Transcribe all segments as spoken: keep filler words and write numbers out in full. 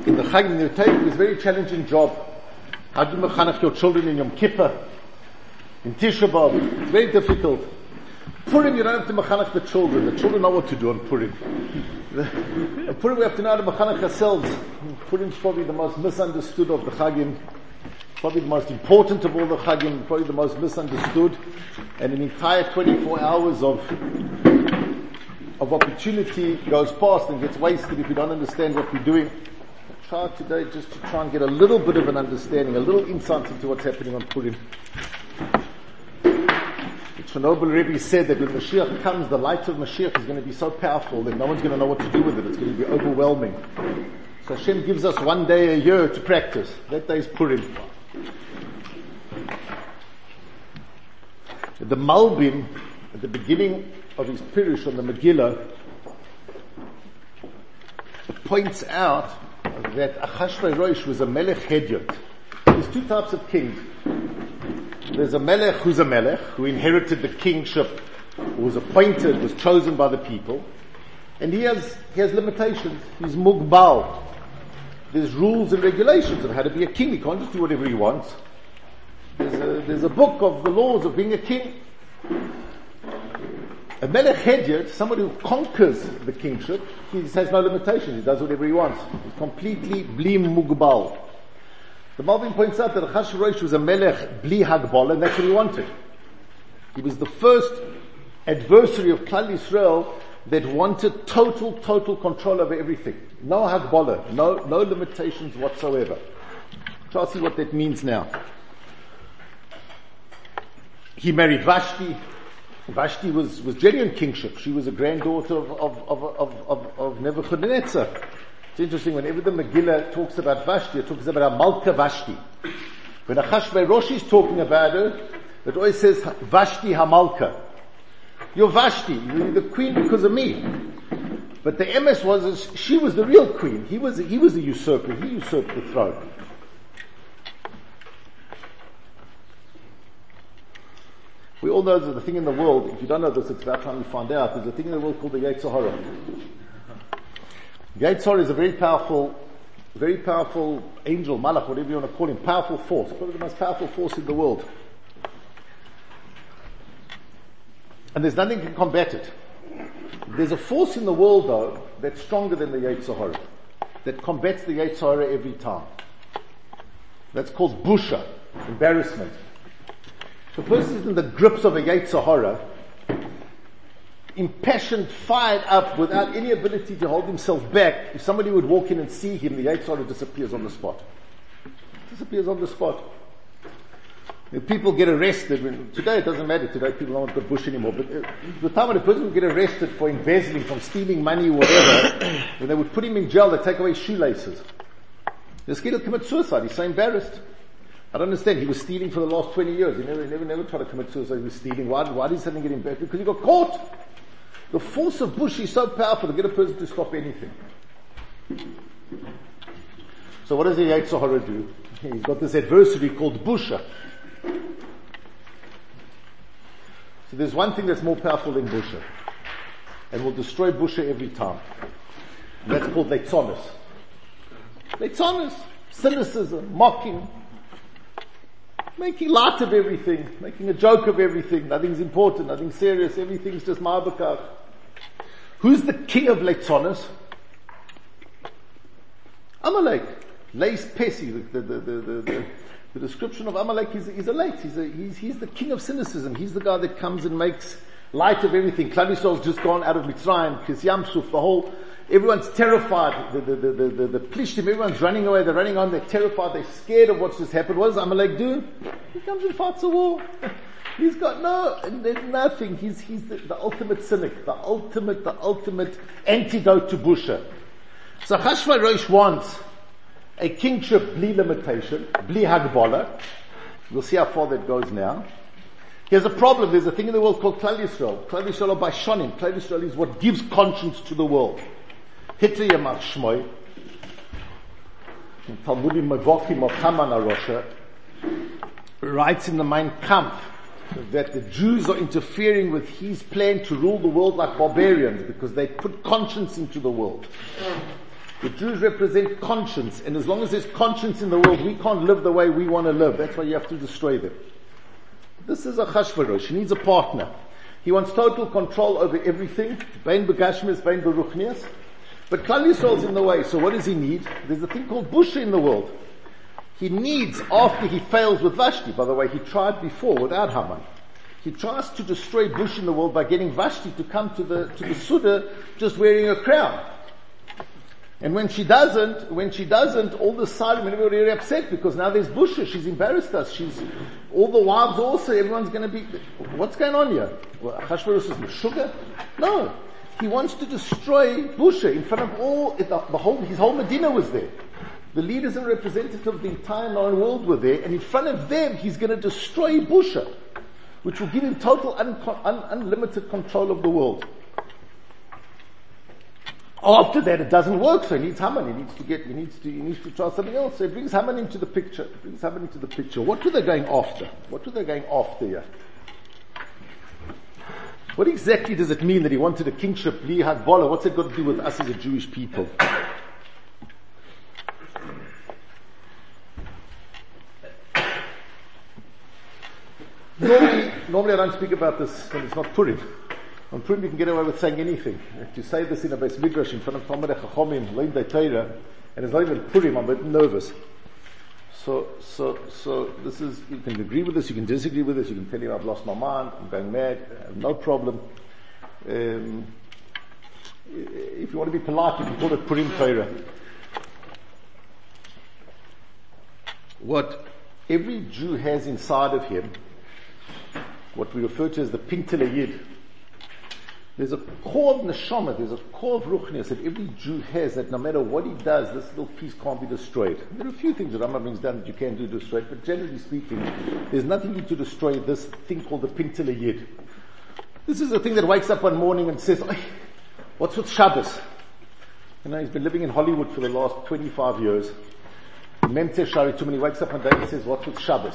in the Chagim, they take this very challenging job. How do you mechanech your children in Yom Kippur, in Tisha B'Av? It's very difficult. Purim, you don't have to mechanech the children. The children know what to do on Purim. The, Purim, we have to know how to mechanech ourselves. Purim is probably the most misunderstood of the Chagim. Probably the most important of all the Chagim. Probably the most misunderstood. And an entire twenty-four hours of of opportunity goes past and gets wasted if you don't understand what we're doing. I try today just to try and get a little bit of an understanding, a little insight into what's happening on Purim. The Chernobyl Rebbe said that when Mashiach comes, the light of Mashiach is going to be so powerful that no one's going to know what to do with it. It's going to be overwhelming. So Hashem gives us one day a year to practice. That day is Purim. The Malbim, at the beginning of his Pirush on the Megillah, points out that Achashverosh was a Melech Hedyot. There's two types of kings. There's a Melech who's a Melech, who inherited the kingship, who was appointed, was chosen by the people, and he has, he has limitations. He's Mugbal. There's rules and regulations of how to be a king. He can't just do whatever he wants. There's a, there's a book of the laws of being a king. A Melech Hedyot, somebody who conquers the kingship, he has no limitations. He does whatever he wants. He's completely bli mugbal. The Malbim points out that Achashverosh was a Melech bli hagbal, and that's what he wanted. He was the first adversary of Klal Yisrael that wanted total, total control over everything. No hagbala, no, no limitations whatsoever. Try to see what that means now. He married Vashti. Vashti was, was genuine kingship. She was a granddaughter of, of, of, of, of, of Nebuchadnezzar. It's interesting, whenever the Megillah talks about Vashti, it talks about Malka Vashti. When Achashverosh is talking about her, it always says Vashti Hamalka. You're Vashti, you're the queen because of me. But the M S was, is she was the real queen. He was, he was the usurper. He usurped the throne. We all know that the thing in the world, if you don't know this, it's about time you find out, there's a thing in the world called the Yetzer Hara. Yetzer Hara is a very powerful, very powerful angel, malach, whatever you want to call him, powerful force, probably the most powerful force in the world. And there's nothing can combat it. There's a force in the world though, that's stronger than the Yetzer Hara, that combats the Yetzer Hara every time. That's called busha, embarrassment. If a person is in the grips of a Yetzer Hara, impassioned, fired up, without any ability to hold himself back, if somebody would walk in and see him, the Yetzer Hara disappears on the spot. Disappears on the spot. If people get arrested, when, today it doesn't matter, today people don't want to go bush anymore, but uh, the time when a person would get arrested for embezzling, from stealing money or whatever, when they would put him in jail, they take away shoelaces. This kid will commit suicide, he's so embarrassed. I don't understand. He was stealing for the last twenty years. He never, never, never tried to commit suicide. He was stealing. Why, why did something get him back? Because he got caught. The force of bush is so powerful to get a person to stop anything. So what does the Yetzer Hara do? He's got this adversary called busha. So there's one thing that's more powerful than busha, and will destroy busha every time. And that's called leitzonos. Leitzonos, cynicism, mocking. Making light of everything, making a joke of everything, nothing's important, nothing's serious, everything's just ma'abakach. Who's the king of Leitzonos? Amalek. Leis Pesi, the, the, the, the, the, the description of Amalek is, is a late, he's, a, he's, he's the king of cynicism, he's the guy that comes and makes light of everything. Klal Yisrael's just gone out of Mitzrayim, Kis Yamsuf, the whole, everyone's terrified, the, the, the, the, the, the Plishtim, everyone's running away, they're running on, they're terrified, they're scared of what's just happened. What does Amalek do? He comes and fights a war. He's got no, there's nothing. He's, he's the, the ultimate cynic, the ultimate, the ultimate antidote to busha. So Achashverosh wants a kingship bli limitation, bli hagbala. We'll see how far that goes now. Here's a problem. There's a thing in the world called Klal Yisrael. Klal Yisrael are by shonim. Klal Yisrael is what gives conscience to the world. Hitler Yamach Shmoy, Talmudim Mevokim of Haman Arosha, writes in the Mein Kampf that the Jews are interfering with his plan to rule the world like barbarians because they put conscience into the world. The Jews represent conscience, and as long as there's conscience in the world, we can't live the way we want to live. That's why you have to destroy them. This is Achashverosh. He needs a partner. He wants total control over everything. Bein begashmis, bein beruchnias. But Klal Yisrael's in the way, so what does he need? There's a thing called busha in the world. He needs, after he fails with Vashti, by the way, he tried before without Haman. He tries to destroy Bush in the world by getting Vashti to come to the, to the Suda just wearing a crown. And when she doesn't, when she doesn't, all the side, everybody are upset because now there's Busha. She's embarrassed us. She's, all the wives also, everyone's gonna be, what's going on here? Well, Achashverosh is sugar? No. He wants to destroy Busha in front of all, the, the whole, his whole Medina was there. The leaders and representatives of the entire known world were there, and in front of them, he's gonna destroy Busha, which will give him total un- un- unlimited control of the world. After that, it doesn't work, so he needs Haman. He needs to get, he needs to, he needs to try something else. So he brings Haman into the picture. He brings Haman into the picture. What were they going after? What were they going after here? What exactly does it mean that he wanted a kingship, Li Hagbola? What's it got to do with us as a Jewish people? Normally, normally I don't speak about this when it's not Purim. On Purim you can get away with saying anything. If you say this in a Beis Midrash in front of Talmidei Chachomim, Lein Dei Torah, and it's not even Purim, I'm a bit nervous. So, so, so this is, you can agree with this, you can disagree with this, you can tell him I've lost my mind, I'm going mad, no problem. Um, if you want to be polite, you can call it Purim Torah. What every Jew has inside of him, what we refer to as the Pintele Yid, there's a core of neshama, there's a core of ruchnias that every Jew has, that no matter what he does, this little piece can't be destroyed. There are a few things that Rambam brings down that you can do to destroy it, but generally speaking, there's nothing to destroy this thing called the Pintele Yid. This is the thing that wakes up one morning and says, what's with Shabbos? You know, he's been living in Hollywood for the last twenty-five years. Memte Shari Tumen, he wakes up one day and says, what's with Shabbos?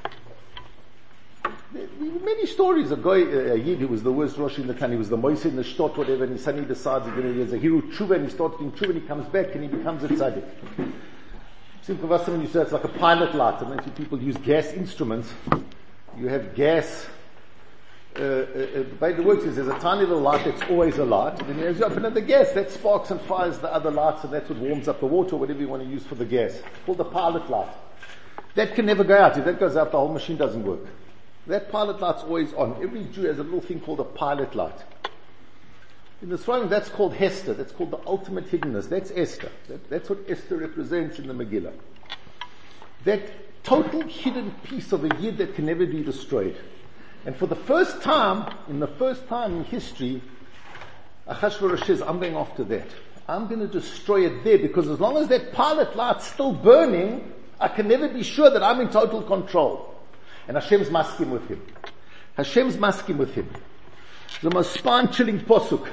There were many stories. A guy, a Yid who was the worst Rosh in the town, he was the Moise in the Shtot, whatever, and he suddenly decides he's going to, he's a hero tshuva, and he starts doing tshuva, and he comes back, and he becomes a tzaddik. Simple Vassam, when you say it's like a pilot light, and then people use gas instruments, you have gas, uh, uh, the way it works is there's a tiny little light that's always a light, and then as you open up the gas, that sparks and fires the other lights, and that's what warms up the water, or whatever you want to use for the gas. It's called the pilot light. That can never go out. If that goes out, the whole machine doesn't work. That pilot light's always on. Every Jew has a little thing called a pilot light. In the Sfarim, that's called Hester. That's called the ultimate hiddenness. That's Esther. That, that's what Esther represents in the Megillah. That total hidden piece of a Yid that can never be destroyed. And for the first time, in the first time in history, Achashverosh says, I'm going after that. I'm going to destroy it there, because as long as that pilot light's still burning, I can never be sure that I'm in total control. And Hashem's maskim with him. Hashem's maskim with him. The most spine-chilling posuk.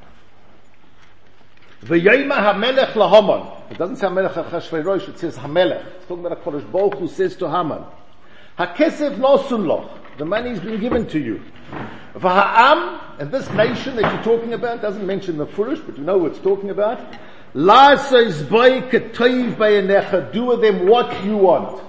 V'yayma hamelech lahaman. It doesn't say hamelech Achashverosh, it says hamelech. It's talking about a Kodesh Baruch who says to Haman, Hakesef nosun loch. The money's been given to you. V'ha'am, and this nation that you're talking about doesn't mention the Furush, but you know what it's talking about. La says bay ketoiv bayenecha. Do with them what you want.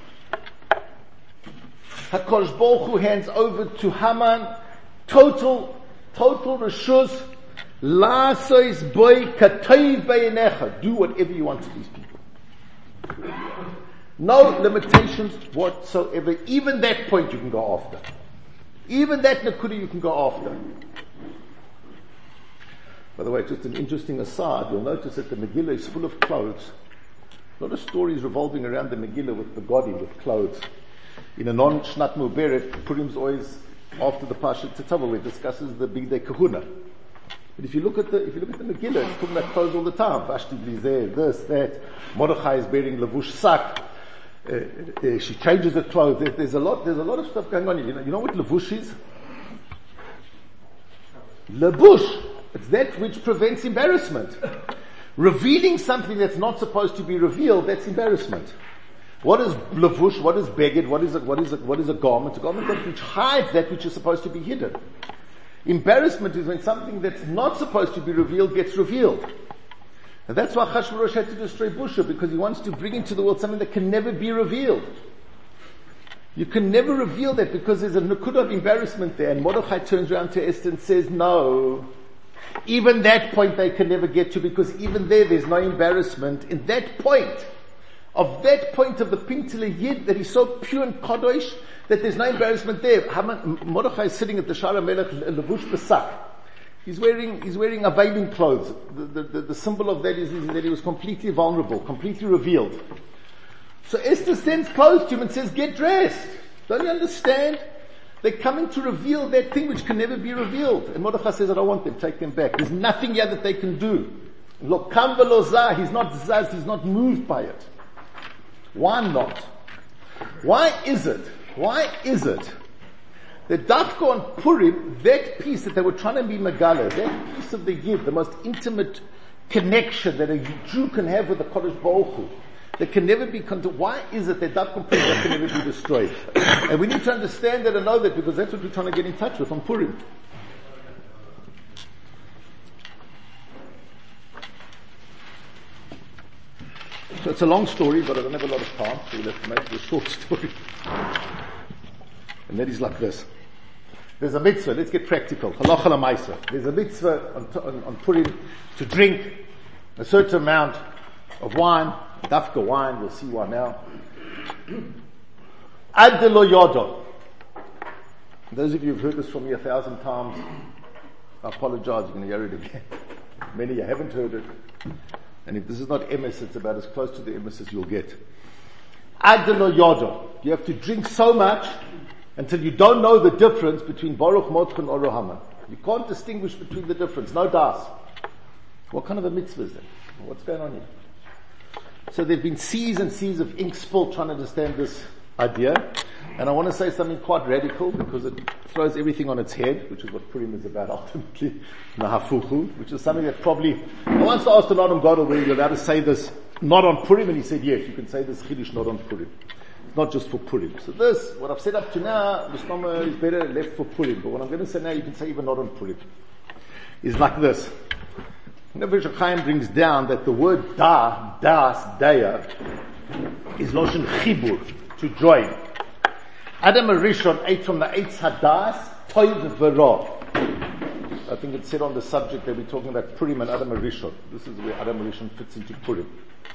HaKadosh Baruch Hu hands over to Haman total, total reshus. La sois boy katoiv bayenecha. Do whatever you want to these people. No limitations whatsoever. Even that point you can go after. Even that nakuda you can go after. By the way, just an interesting aside, you'll notice that the Megillah is full of clothes. A lot of stories revolving around the Megillah with the Godi, with clothes. In a non-Shnat Muberet, Purim's always after the Parshat Tetzaveh, where it discusses the Big Day Kahuna. But if you look at the, if you look at the Megillah, it's talking about clothes all the time. Vashti blizeh, this, that. Mordechai is wearing levush sak. Uh, uh, she changes her clothes. There, there's a lot, there's a lot of stuff going on. You know, you know what levush is? Levush. It's that which prevents embarrassment. Revealing something that's not supposed to be revealed, that's embarrassment. What is levush? What is beged? What is a, what is a, what is a garment? A garment that which hides that which is supposed to be hidden. Embarrassment is when something that's not supposed to be revealed gets revealed. And that's why Achashverosh had to destroy Busha, because he wants to bring into the world something that can never be revealed. You can never reveal that because there's a nukud of embarrassment there, and Mordechai turns around to Esther and says, no, even that point they can never get to, because even there there's no embarrassment. In that point, of that point of the Pintele Yid, that is so pure and kadosh, that there's no embarrassment there. Mordechai is sitting at the Shara Melech Levush Besak. He's wearing, he's wearing availing clothes. The, the, the symbol of that is, is that he was completely vulnerable, completely revealed. So Esther sends clothes to him and says, get dressed. Don't you understand? They're coming to reveal that thing which can never be revealed. And Mordechai says, I don't want them, take them back. There's nothing here that they can do. Look, Kamvelozah, he's not zaz, he's not moved by it. Why not? Why is it? Why is it that Dafka on Purim, that piece that they were trying to be Megala, that piece of the Yid, the most intimate connection that a Jew can have with the Kodesh Baruch Hu, that can never be, con- why is it that Dafka on Purim that can never be destroyed? And we need to understand that and know that, because that's what we're trying to get in touch with on Purim. So it's a long story, but I don't have a lot of time, so we'll have to make it a short story. And that is like this. There's a mitzvah, let's get practical. Halacha l'maisa. There's a mitzvah on, on, on Purim to drink a certain amount of wine, dafka wine, we'll see why now. Ad de lo yodo. Those of you who've heard this from me a thousand times, I apologize, you're going to hear it again. Many of you haven't heard it. And if this is not emes, it's about as close to the emes as you'll get. Ad de lo yodo. You have to drink so much until you don't know the difference between Baruch Mordechai and Or Haman. You can't distinguish between the difference. No das. What kind of a mitzvah is that? What's going on here? So there have been seas and seas of ink spilled trying to understand this idea. And I want to say something quite radical because it throws everything on its head, which is what Purim is about ultimately. Nahafuchu, which is something that probably, I once asked an Adam Gadol where you're allowed to say this not on Purim, and he said yes, you can say this Chiddush not on Purim. It's not just for Purim. So this, what I've said up to now, Mishnah is better left for Purim, but what I'm going to say now you can say even not on Purim. Is like this. Nebuchadnezzar Chaim brings down that the word da, das, daya, is Loshen Chibur, to join. Adam Arishon ate from the Eitz Hadas, Toiv V'Ra. I think it's said on the subject that we're talking about Purim and Adam Arishon. This is where Adam Arishon fits into Purim.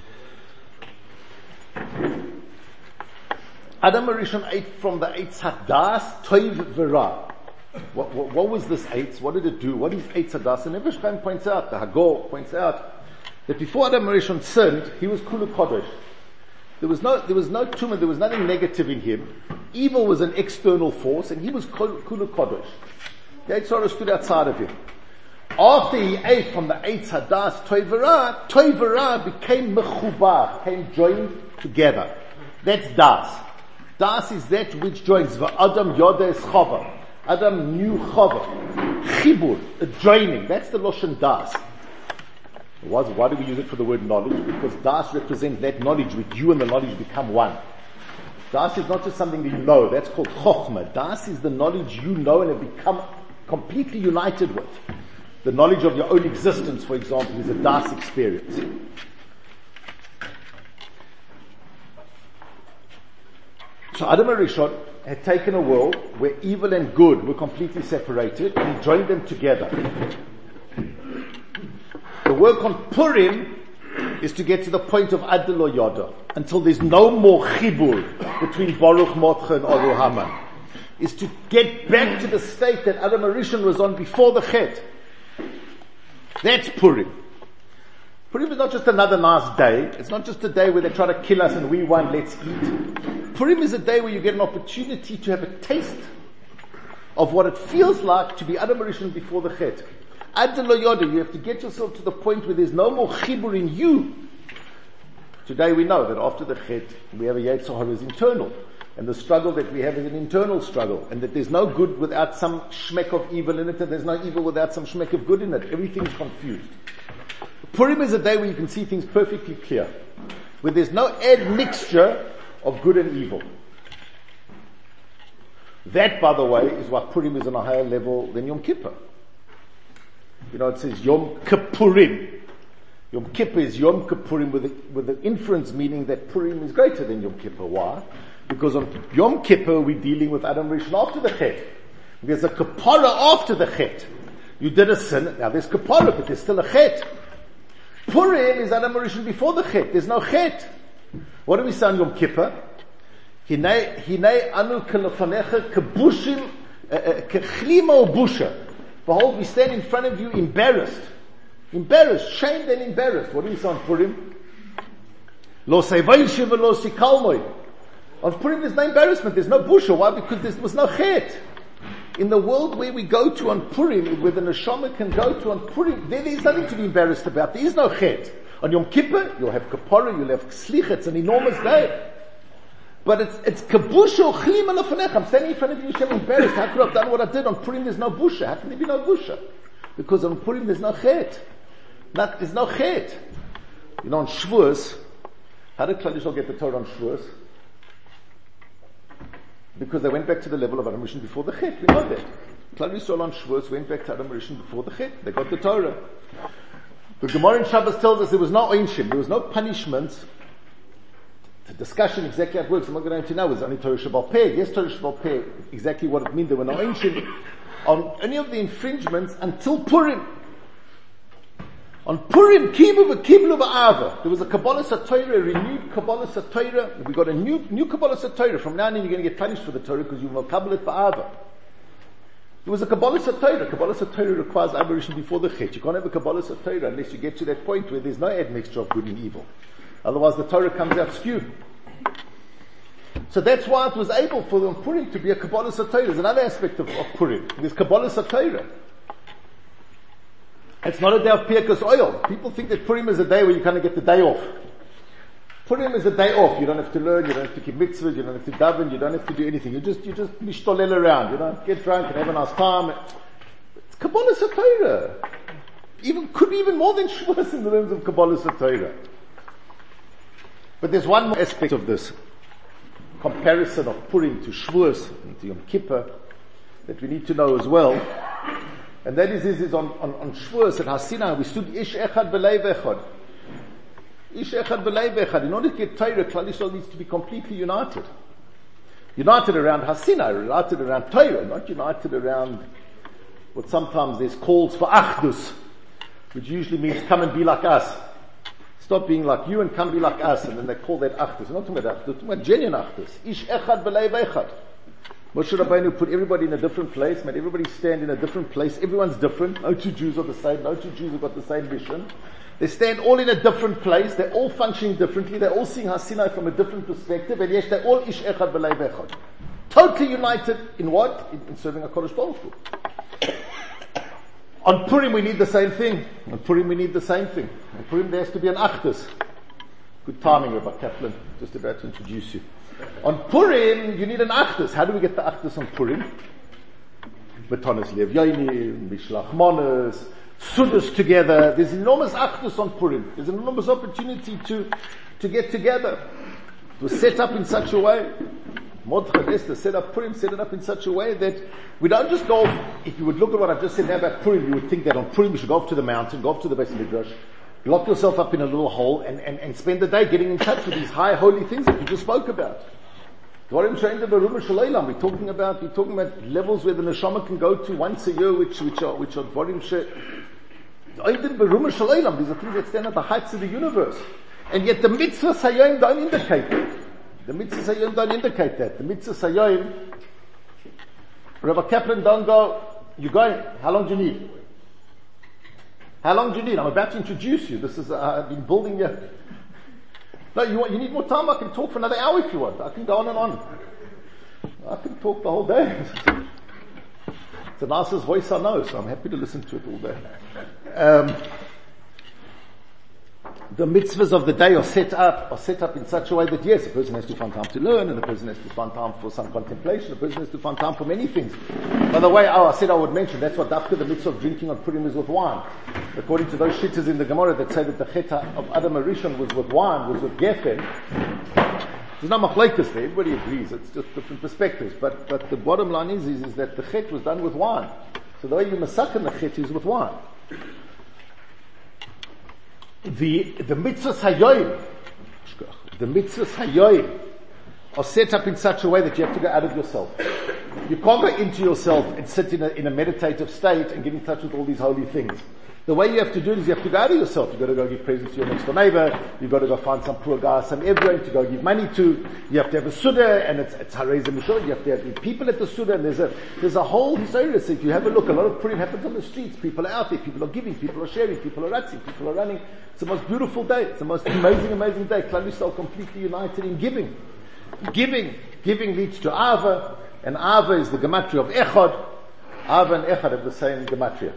Adam Arishon ate from the Eitz Hadas, Toiv V'Ra. What, what, what was this Eitz? What did it do? What is Eitz Hadas? And Nebuch Chaim points out, the Hagor points out, that before Adam Arishon sinned, he was Kulu Kodesh. There was no, there was no tumor, there was nothing negative in him. Evil was an external force, and he was Kulu Kodesh. The Eitz Hara stood outside of him. After he ate from the Eitz Hadas, Toivara, Toivara became Mechubar, became joined together. That's Das. Das is that which joins. Adam Yoda is Chava. Adam knew Chava. Chibur, a joining. That's the Loshen Das. Why, why do we use it for the word knowledge? Because Das represents that knowledge with you and the knowledge become one. Das is not just something that you know, that's called Chokhmah. Das is the knowledge you know and have become completely united with. The knowledge of your own existence, for example, is a Das experience. So Adam HaRishon had taken a world where evil and good were completely separated and he joined them together. The work on Purim is to get to the point of Ad lo Yoda, until there's no more chibur between Baruch Mordechai and Or Haman. Is to get back to the state that Adam HaRishon was on before the Chet. That's Purim. Purim is not just another nice day. It's not just a day where they try to kill us and we won, let's eat. Purim is a day where you get an opportunity to have a taste of what it feels like to be Adam HaRishon before the Chet. Ad lo Yoda, you have to get yourself to the point where there's no more chibur in you. Today we know that after the Chet, we have a Yetzer Hara is internal. And the struggle that we have is an internal struggle. And that there's no good without some shmek of evil in it, and there's no evil without some shmek of good in it. Everything's confused. Purim is a day where you can see things perfectly clear. Where there's no admixture of good and evil. That, by the way, is why Purim is on a higher level than Yom Kippur. You know, it says Yom Kippurim. Yom Kippur is Yom Kippurim with, the, with the inference meaning that Purim is greater than Yom Kippur. Why? Because on Yom Kippur we're dealing with Adam Rishon after the Chet. There's a Kapara after the Chet. You did a sin, now there's Kapara, but there's still a Chet. Purim is Adam Rishon before the Chet. There's no Chet. What do we say on Yom Kippur? Hinei hinei anu kelefanecha kebushim kechlima ubusha. Behold, we stand in front of you embarrassed. Embarrassed, shamed and embarrassed. What do we say on Purim? Lo sevayish v'lo sikalmoi. On Purim there's no embarrassment, there's no busha. Why? Because there was no chet. In the world where we go to on Purim, where the neshama can go to on Purim, there is nothing to be embarrassed about. There is no chet. On Yom Kippur, you'll have kapara, you'll have slicha. It's an enormous day. But it's, it's kabusha uchlima lefanech. I'm standing in front of you, Hashem, embarrassed. How could I have done what I did? On Purim there's no busha. How can there be no busha? Because on Purim there's no chet. Not, there's no chet. You know, on Shavuos, how did Klal Yisrael get the Torah on Shavuos? Because they went back to the level of Adam Rishon before the chet. We know that. Klal Yisrael on Shavuos went back to Adam Rishon before the chet. They got the Torah. The Gemara in Shabbos tells us there was no einshim, there was no punishment. The discussion exactly how it works, I'm not going to know, is only Torah Shabbal Peh. Yes, Torah Shabbal Peh, exactly what it means. There were no einshim on any of the infringements until Purim. On Purim, Kibu v'Kiblu ba'ava. There was a Kabbalah Satorah, a renewed Kabbalah Satorah. We got a new, new Kabbalah Satorah. From now on, you're going to get punished for the Torah because you will Kabbalah it ba'ava. There was a Kabbalah Satorah. Kabbalah Satorah requires aberration before the Chet. You can't have a Kabbalah Satorah unless you get to that point where there's no admixture of good and evil. Otherwise the Torah comes out skew. So that's why it was able for the Purim to be a Kabbalah Satorah. There's another aspect of, of Purim. There's Kabbalah Satorah. It's not a day of Pirkos oil. People think that Purim is a day where you kind of get the day off. Purim is a day off. You don't have to learn, you don't have to keep mitzvahs, you don't have to daven, you don't have to do anything. You just, you just mishtolel around, you know, get drunk and have a nice time. It's Kabbalah Satorah. Even, could be even more than Shavuos in the terms of Kabbalah Satorah. But there's one more aspect of this comparison of Purim to Shavuos and to Yom Kippur that we need to know as well. And that is, is, is on, on, on Shavuos at Har Sinai, we stood Ish Echad B'Leiv Echad. Ish Echad B'Leiv Echad. In order to get Torah, Klal Yisrael needs to be completely united. United around Har Sinai, united around Torah, not united around what sometimes there's calls for Achdus, which usually means come and be like us. Stop being like you and come be like us, and then they call that Achdus. They're not talking about Achdus, they're talking about genuine Achdus. Ish Echad B'Leiv Echad. Moshe Rabbeinu put everybody in a different place, made everybody stand in a different place. Everyone's different. No two Jews are the same. No two Jews have got the same mission. They stand all in a different place. They're all functioning differently. They're all seeing Har Sinai from a different perspective. And yes, they're all Ish Echad B'Leiv Echad. Totally united in what? In, in serving a Kodesh Baruch Hu. On Purim we need the same thing. On Purim we need the same thing. On Purim there has to be an Achdus. Good timing, Rabbi Kaplan. Just about to introduce you. On Purim, you need an Achdus. How do we get the Achdus on Purim? Betonis Lev Yonim, Mishlach Monos, Sudas together. There's enormous Achdus on Purim. There's an enormous opportunity to, to get together. It was set up in such a way. Mordechai and Esther set up Purim, set it up in such a way that we don't just go off. If you would look at what I've just said now about Purim, you would think that on Purim you should go off to the mountain, go off to the Beis Midrash, lock yourself up in a little hole and, and, and spend the day getting in touch with these high holy things that we just spoke about. We're talking about, we're talking about levels where the neshama can go to once a year, which, which are, which are dvarim she, these are things that stand at the heights of the universe. And yet the mitzvah sayayim don't indicate that. The mitzvah sayayim don't indicate that. The mitzvah sayayim, Rabbi Kaplan don't go, you're going, how long do you need? How long do you need? I'm about to introduce you. This is, uh, I've been building you. No, you want, you need more time? I can talk for another hour if you want. I can go on and on. I can talk the whole day. It's the nicest voice I know, so I'm happy to listen to it all day. Um, the mitzvahs of the day are set up, are set up in such a way that yes, a person has to find time to learn, and a person has to find time for some contemplation, a person has to find time for many things. By the way, oh, I said I would mention, that's what after the mitzvah of drinking on Purim is with wine. According to those shittas in the Gemara that say that the cheta of Adam Arishon was with wine, was with gefen. There's no machlokes there, everybody agrees, it's just different perspectives. But, but the bottom line is, is, is that the chet was done with wine. So the way you masaken the chet is with wine. the, the mitzvahs hayoim, the mitzvahs hayoim are set up in such a way that you have to go out of yourself. You can't go into yourself and sit in a, in a meditative state and get in touch with all these holy things. The way you have to do it is you have to go out of yourself. You've got to go give presents to your next door neighbor. You've got to go find some poor guy, some Ebrahim to go give money to. You have to have a Suda, and it's, it's Harei Mishor. You have to have people at the Suda, and there's a, there's a whole history. So if you have a look, a lot of Purim happens on the streets. People are out there. People are giving. People are sharing. People are ratzing. People are running. It's the most beautiful day. It's the most amazing, amazing day. Klal Yisrael completely united in giving. Giving. Giving leads to Ava, and Ava is the gematria of Echad. Ava and Echad have the same gematria.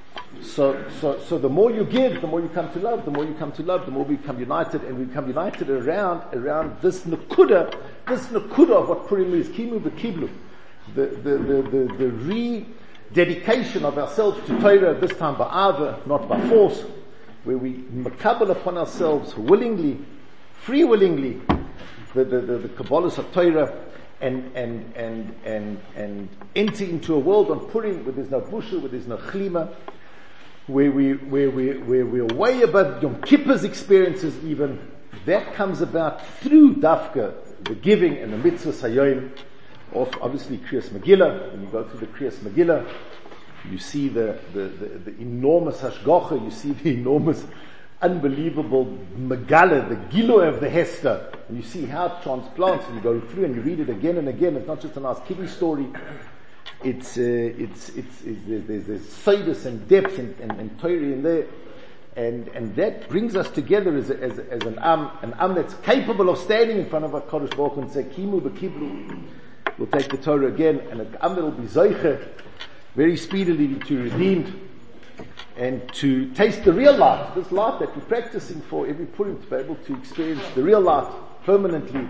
So, so, so the more you give, the more you come to love, the more you come to love, the more we become united, and we become united around, around this Nakuda, this Nakuda of what Purim is, Kimu v'Kiblu. The, the, the, the, the rededication of ourselves to Torah, this time by Ava, not by force, where we makabel upon ourselves willingly, free willingly, the, the, the, the Kabbalahs of Torah, and, and, and, and, and enter into a world on Purim where there's no busha, where there's no chlima, where we, where we, where we're way above Yom Kippur's experiences even. That comes about through Dafka, the giving and the mitzvah sayoim, of obviously Kriyas Megillah. When you go through the Kriyas Megillah, you see the, the, the, the enormous hashgacha, you see the enormous, unbelievable Megala, the Gilo of the Hester, and you see how it transplants, and you go through and you read it again and again. It's not just a nice kiddie story. It's, uh, it's, it's, it's, there's, there's, there's sidus and depth and, and, and Torah in there. And, and that brings us together as, a, as, a, as an Am, an Am that's capable of standing in front of our Kodesh Baruch Hu and say, Kimu b'kiblu. We'll take the Torah again, and an Am that will be Zoiche, very speedily to be redeemed, and to taste the real light, this light that we're practicing for every Purim, to be able to experience the real light permanently.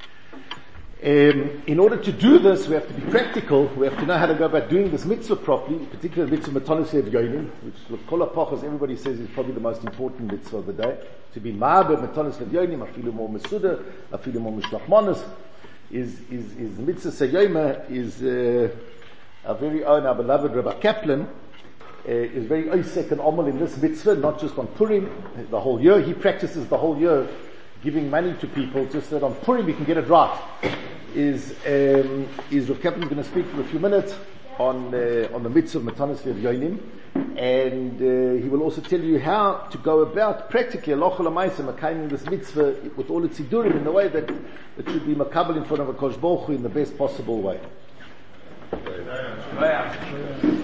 Um, in order to do this, we have to be practical. We have to know how to go about doing this mitzvah properly, particularly the mitzvah Matanos Lev Yonim, which Kol HaPachos, everybody says is probably the most important mitzvah of the day. To be ma'aber Matanos Lev Yonim, afilu more mesuda, afilu more mishlach manos, is, is, is the mitzvah Sayyoma, is, uh, our very own, our beloved Rabbi Kaplan, uh, is very oisek and omal in this mitzvah, not just on Purim, the whole year. He practices the whole year, giving money to people, just that on Purim we can get it right. Is um, is Rav Kaplan going to speak for a few minutes on uh, on the mitzvah of Matanos Lev Yonim, and uh, he will also tell you how to go about practically aloch lamaisa makayim this mitzvah with all its sidurim in the way that it should be makabel in front of a Kodesh Baruch Hu in the best possible way.